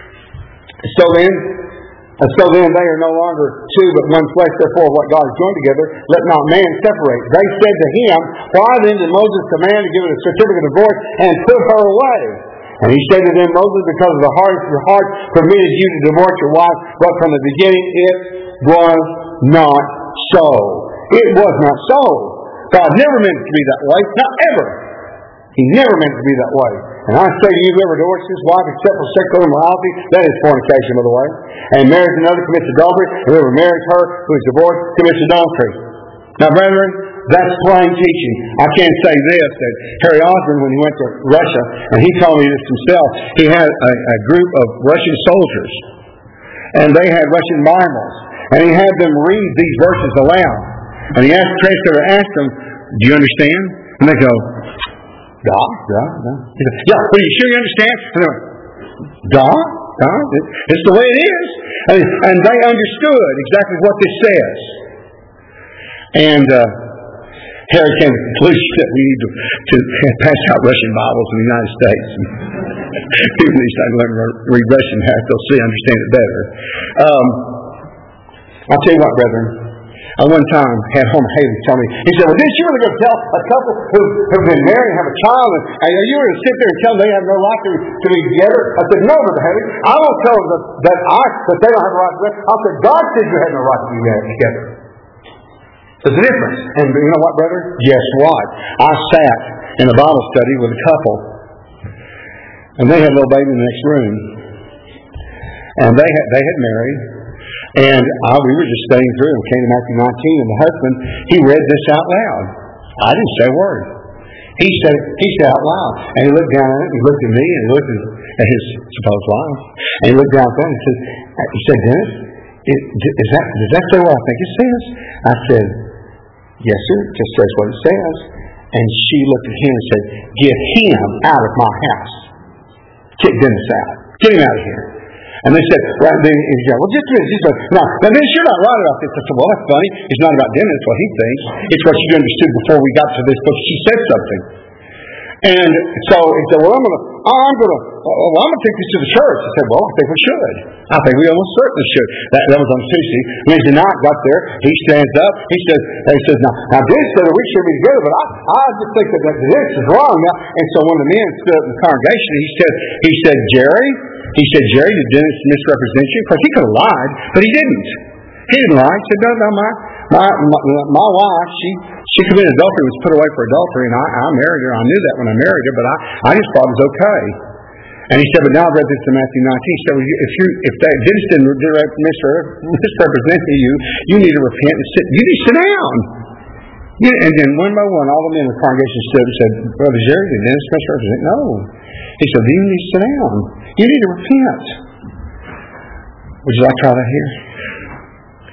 So then, And so then they are no longer two, but one flesh. Therefore, what God has joined together, let not man separate. They said to him, why then did Moses command to give it a certificate of divorce and put her away? And he said to them, Moses, because of the hardness of your heart, permitted you to divorce your wife, but from the beginning it was not so. It was not so. God never meant it to be that way. Not ever. He never meant it to be that way. And I say to you, whoever divorces his wife except for sexual immorality, that is fornication, by the way, and marries another commits adultery, and whoever marries her who is divorced commits adultery. Now, brethren, that's plain teaching. I can't say this, that Harry Osborne, when he went to Russia, and he told me this himself, he had a, a group of Russian soldiers, and they had Russian Bibles, and he had them read these verses aloud. And he asked the translator, asked them, do you understand? And they go, Da, da, da. He said, yeah, but are you sure you understand? And they went, da, da. It's the way it is. And, and they understood exactly what this says. And uh, Harry came to the conclusion that we need to, to pass out Russian Bibles in the United States. People need to learn to read Russian, they'll see, understand it better. Um, I'll tell you what, brethren. I one time had Homer Haley tell me, he said, well, didn't you really go tell a couple who have been married and have a child, and, and you were to sit there and tell them they have no right to, to be together? I said, no, Brother Haley, I won't tell them that, that, I, that they don't have a right to be together. I said, God said you had no right to be married together. There's a difference. And you know what, brother? Guess what? I sat in a Bible study with a couple, and they had a little baby in the next room, and they had, they had married. And I, we were just studying through and came to Matthew nineteen, and the husband, he read this out loud. I didn't say a word. He said he said out loud. And he looked down at it, he looked at me, and he looked at his supposed wife. And he looked down at that and he said, he said, Dennis, is, is that, does that say what I think it says? I said, yes, sir, it just says what it says. And she looked at him and said, get him out of my house. Kick Dennis out. Get him out of here. And they said, right then, he said, well, just a minute, just a minute. No, now, Dennis, you're not right about this. I said, well, that's funny. It's not about Dennis, what he thinks. It's what you understood before we got to this book. She said something. And so he said, well, I'm going to, oh, I'm going to, well, I'm going to take this to the church. I said, well, I think we should. I think we almost certainly should. That, that was on Tuesday. Wednesday night, got there. He stands up. He says, he says, now, now Dennis said we should be together, but I, I just think that, that this is wrong now. And so when the men stood up in the congregation, he said, he said, Jerry, he said, Jerry, did Dennis misrepresent you? Because he could have lied, but he didn't. He didn't lie. He said, no, no, my, my, my, my wife, she, she committed adultery, was put away for adultery, and I, I married her. I knew that when I married her, but I, I just thought it was okay. And he said, but now I've read this in Matthew nineteen. He said, well, if you, if that Dennis didn't misrepresent you, you need to repent and sit. You need to sit down. You, and then one by one, all the men in the congregation stood and said, Brother Jerry, did Dennis misrepresent? No. He said, you need to sit down. You need to repent. Would you like to try that here?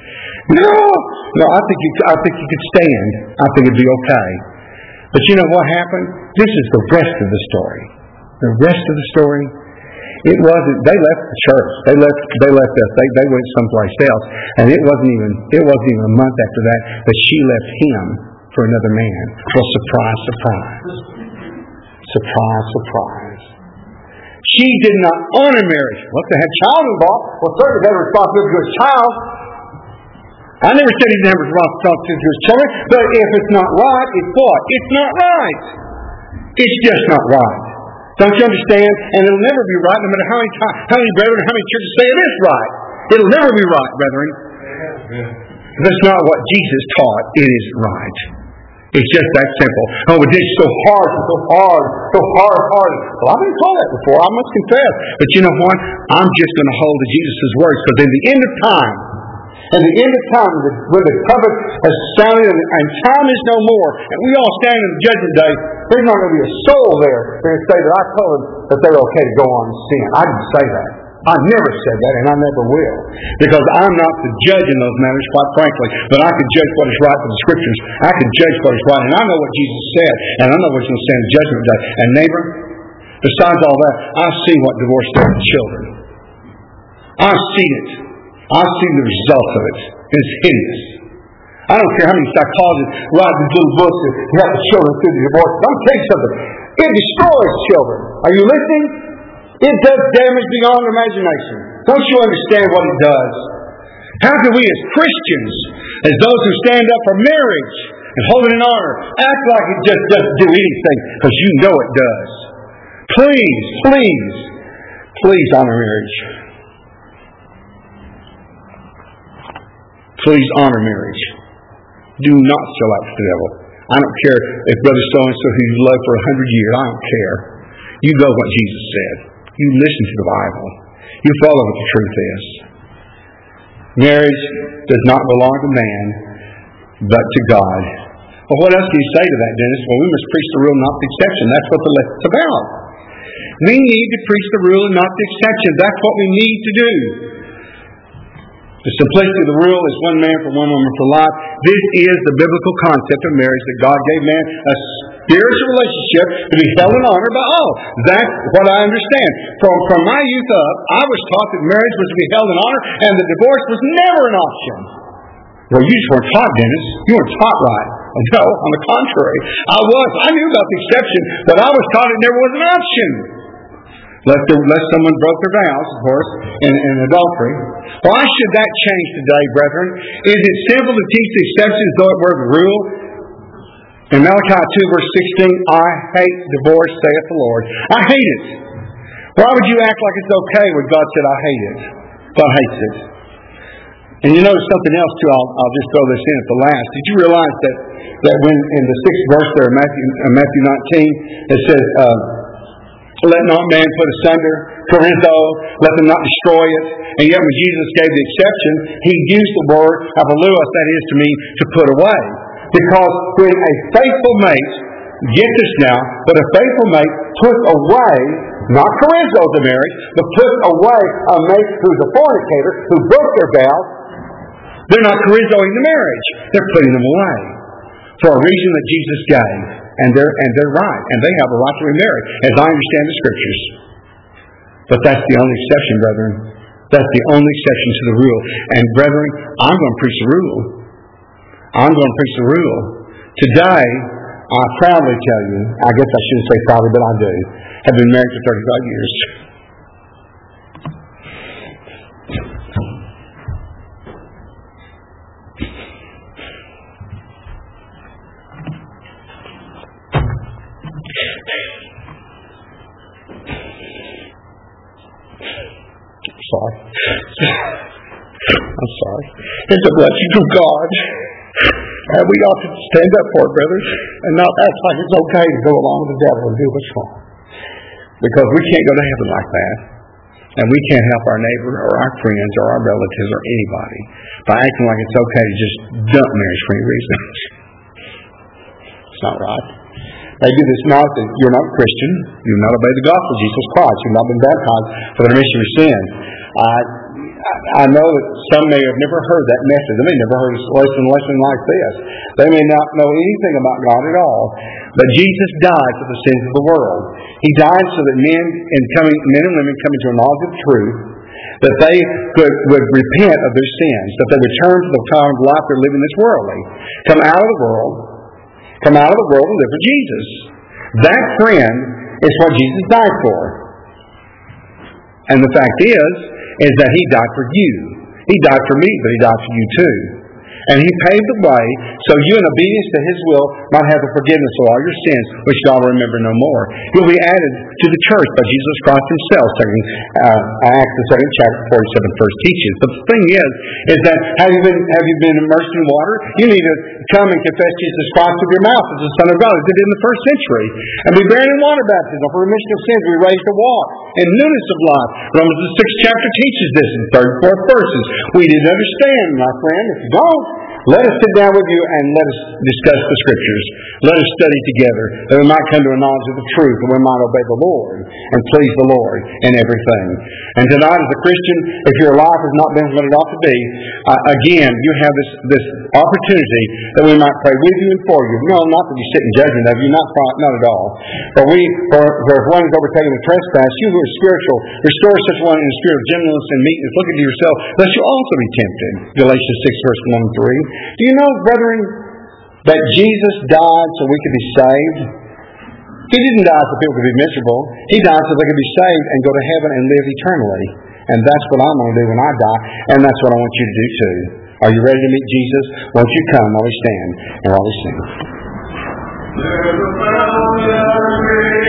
No, no, I think you, I think you could stand. I think it'd be okay. But you know what happened? This is the rest of the story. The rest of the story, it wasn't. They left the church. They left. They left us. They they went someplace else. And it wasn't even. It wasn't even a month after that that she left him for another man. Well, surprise, surprise, surprise, surprise. She did not honor marriage. Well, if they had child involved, well, certainly they had responsibility to his child. I never said he didn't have responsibility to his children, but if it's not right, it's what? It's not right. It's just not right. Don't you understand? And it'll never be right, no matter how many times, how many brethren, how many churches say it is right. It'll never be right, brethren. That's not what Jesus taught. It is right. It's just that simple. Oh, but it's so hard, so hard, so hard, hard. Well, I've been told that before, I must confess. But you know what? I'm just going to hold to Jesus' words, because in the end of time, at the end of time, when the trumpet has sounded and, and time is no more, and we all stand in the judgment day, there's not going to be a soul there that can say that I told them that they're okay to go on and sin. I didn't say that. I never said that, and I never will. Because I'm not the judge in those matters, quite frankly. But I can judge what is right from the Scriptures. I can judge what is right, and I know what Jesus said, and I know what's going to stand in judgment day. And neighbor, besides all that, I see what divorce does to children. I've seen it. I've seen the results of it. It's hideous. I don't care how many psychologists write these little books to help the children through the divorce. Let me tell you something. It destroys children. Are you listening? It does damage beyond imagination. Don't you understand what it does? How can we as Christians, as those who stand up for marriage and hold it in honor, act like it just doesn't do anything? Because you know it does. Please, please, please honor marriage. Please honor marriage. Do not sell out to the devil. I don't care if Brother so-and-so who you love for a hundred years, I don't care. You know what Jesus said. You listen to the Bible. You follow what the truth is. Marriage does not belong to man, but to God. Well, what else can you say to that, Dennis? Well, we must preach the rule, not the exception. That's what the lesson's about. We need to preach the rule and not the exception. That's what we need to do. The simplicity of the rule is one man for one woman for life. This is the biblical concept of marriage, that God gave man a spiritual relationship to be held in honor by all. That's what I understand. From, from my youth up, I was taught that marriage was to be held in honor and that divorce was never an option. Well, you just weren't taught, Dennis. You weren't taught right. No, on the contrary. I was. I knew about the exception, but I was taught it never was an option. Lest, there, lest someone broke their vows, of course, in, in adultery. Why should that change today, brethren? Is it simple to teach the exception as though it were the rule? In Malachi two, verse sixteen, I hate divorce, saith the Lord. I hate it. Why would you act like it's okay when God said, I hate it? God hates it. And you notice something else, too. I'll, I'll just throw this in at the last. Did you realize that, that when in the sixth verse there, Matthew, uh, Matthew nineteen, it says, uh, let not man put asunder, chorizo, let them not destroy it. And yet when Jesus gave the exception, He used the word apolouos, that is to mean to put away. Because when a faithful mate, get this now, but a faithful mate puts away, not chorizo the marriage, but puts away a mate who's a fornicator, who broke their vows, they're not chorizoing the marriage. They're putting them away. For a reason that Jesus gave. And they're, and they're right. And they have a right to remarry, as I understand the Scriptures. But that's the only exception, brethren. That's the only exception to the rule. And brethren, I'm going to preach the rule. I'm going to preach the rule. Today, I proudly tell you, I guess I shouldn't say proudly, but I do, have been married for thirty-five years. Sorry. I'm sorry. It's a blessing from God. And we ought to stand up for it, brothers, and not act like it's okay to go along with the devil and do what's wrong. Because we can't go to heaven like that. And we can't help our neighbor or our friends or our relatives or anybody by acting like it's okay to just dump marriage for any reason. It's not right. Maybe this not that you're not a Christian, you've not obeyed the gospel of Jesus Christ, you've not been baptized for the remission of your sins. Uh, I know that some may have never heard that message. They may never heard a lesson, lesson like this. They may not know anything about God at all. But Jesus died for the sins of the world. He died so that men and coming, men and women coming to a knowledge of truth, that they could, would repent of their sins, that they would turn from the kind of life they're living this worldly, come out of the world, come out of the world and live for Jesus. That, friend, is what Jesus died for. And the fact is, is that He died for you. He died for me, but He died for you too. And He paved the way so you, in obedience to His will, might have the forgiveness of all your sins, which God will remember no more. You'll be added to the church by Jesus Christ Himself, second, uh, Acts the second chapter, forty-seven first teaches. But the thing is, is that have you been have you been immersed in water? You need to come and confess Jesus Christ with your mouth as the Son of God, as they did in the first century. And be buried in water baptism for remission of sins. We raised to walk in newness of life. Romans the sixth chapter teaches this in the third and fourth verses. We didn't understand, my friend. If you don't, let us sit down with you and let us discuss the Scriptures. Let us study together, that we might come to a knowledge of the truth, and we might obey the Lord and please the Lord in everything. And tonight, as a Christian, if your life has not been what it ought to be, uh, again, you have this, this opportunity that we might pray with you and for you. No, not that we sit in judgment of you, not, not at all. For we, for, for if one is overtaken with trespass, you who are spiritual, restore such one in the spirit of gentleness and meekness. Look into yourself, lest you also be tempted. Galatians six, verse one and three. Do you know, brethren, that Jesus died so we could be saved? He didn't die so people could be miserable. He died so they could be saved and go to heaven and live eternally. And that's what I'm going to do when I die, and that's what I want you to do too. Are you ready to meet Jesus? Won't you come while we stand and while we sing?